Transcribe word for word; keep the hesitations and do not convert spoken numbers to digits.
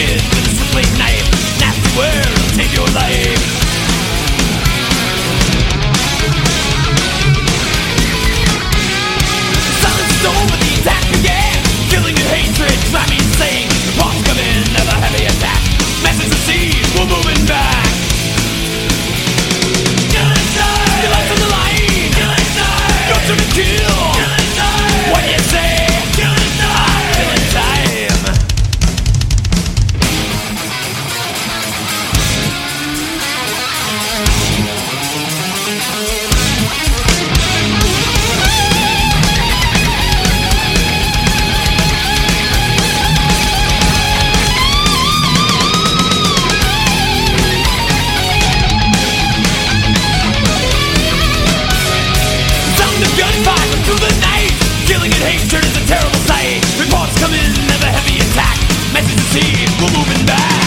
kid with a swiftly knife. Nasty word will take your life. Silence is over, the attack began. Killing and hatred, drive me insane. Reports come in, never heavy attack. Message received, we're moving back. Genocide! Your life's on the line. Genocide! Go to the kill. Genocide! What do you say? Genocide! Killing time. Gunfire through the night. Killing and hatred is a terrible sight. Reports come in of a heavy attack. Message received, we're moving back.